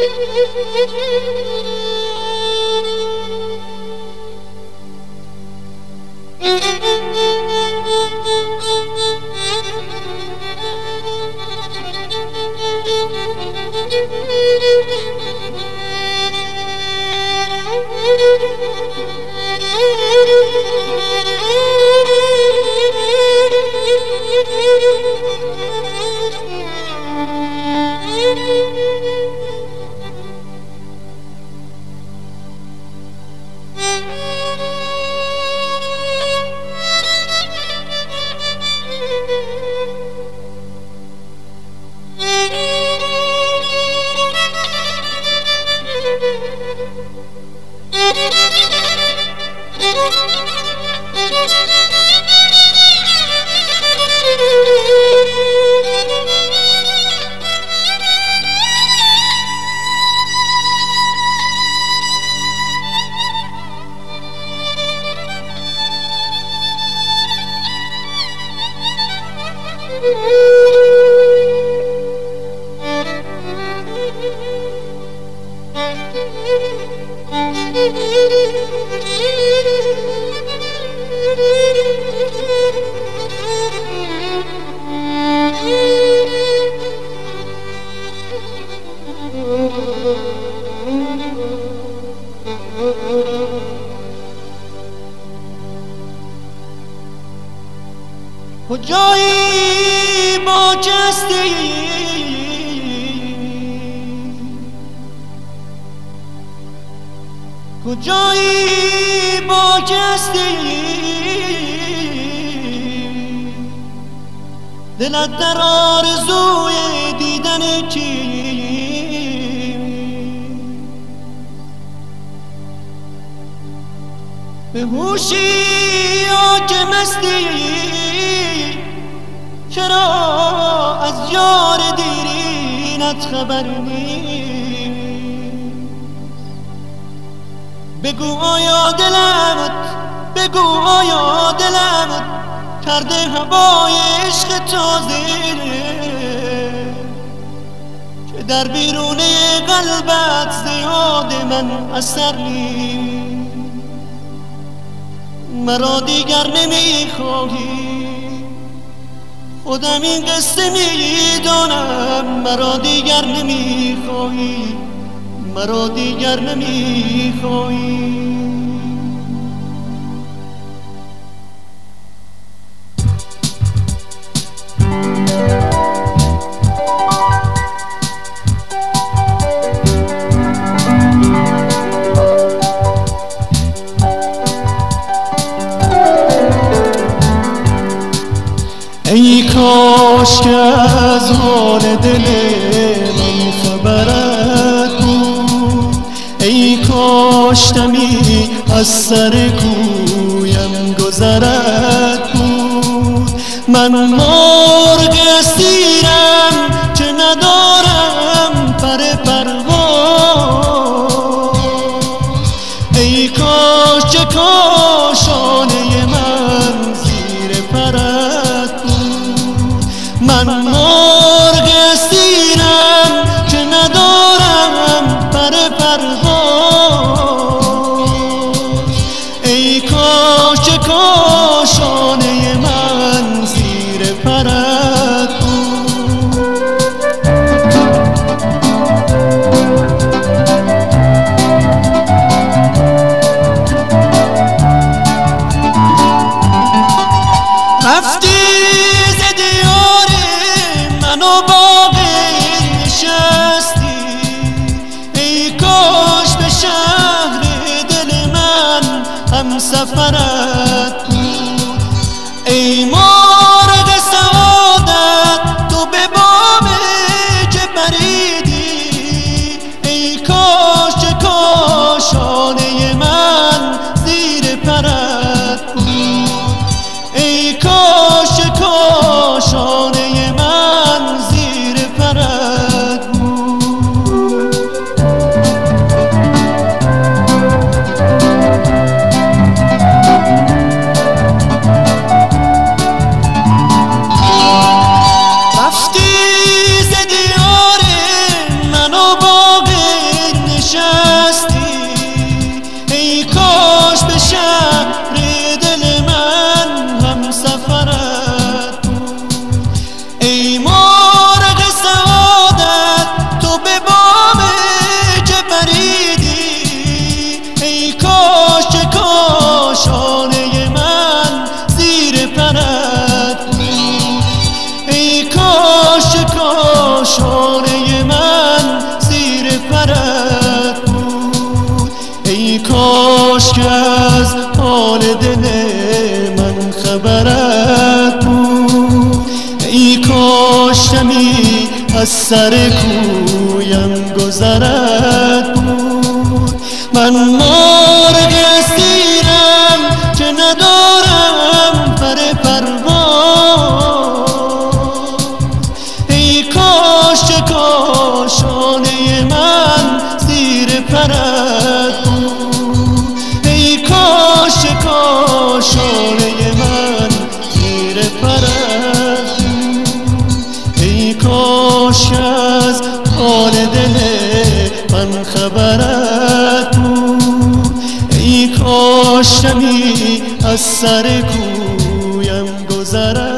کجایی با جستی کجایی با جستی دلت در آرزوی دیدن کی به هوشی یا که مستی چرا از یار دیرینت خبر نیست بگو آیا دلمت کرده هوای عشق تازه که در بیرون قلبت زیاد من اثر نیست مرا دیگر نمیخواهی خودم این قصه میدانم مرا دیگر نمیخواهی مرا دیگر نمیخواهی ای کاش که از حال دل من خبرت بود ای کاش دمی از سر کویم گذرت بود من مرغ اسیرم که ندارم پر پرواز ای کاش چه کاشانه من زیر پرت من مرغ اسیرم که ندارم پر پرواز ای کاش چه کاشانه من زیر پرت رفتی سفرت بود ای مرغ سعادت تو به بام چه پریدی ای کاش چه کاشانه من زیر پرت بود ای کاش چه کاشانه من زیر پرت بود رفتی ز دیار سر کویم گذرت بود. من مرغ سیرم که ندارم پر پرواز، ای کاش کاشانه من زیر پرت بود، ای کاش کاشانه من زیر پرت بود، ای کاش از حال دل من خبرت بود، ای کاش نمی از سر کویم گذرت.